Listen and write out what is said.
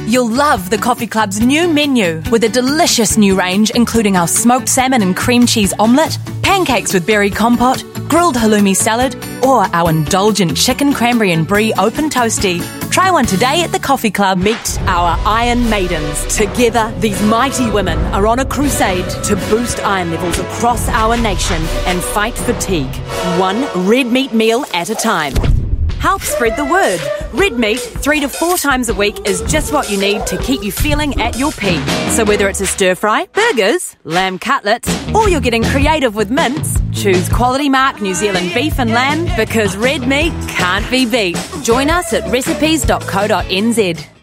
You'll love the Coffee Club's new menu with a delicious new range including our smoked salmon and cream cheese omelette, pancakes with berry compote, grilled halloumi salad, or our indulgent chicken cranberry and brie open toastie. Try one today at the Coffee Club. Meet our Iron Maidens. Together, these mighty women are on a crusade to boost iron levels across our nation and fight fatigue, one red meat meal at a time. Help spread the word. Red meat 3 to 4 times a week is just what you need to keep you feeling at your peak. So whether it's a stir fry, burgers, lamb cutlets, or you're getting creative with mince, choose Quality Mark New Zealand beef and lamb because red meat can't be beat. Join us at recipes.co.nz.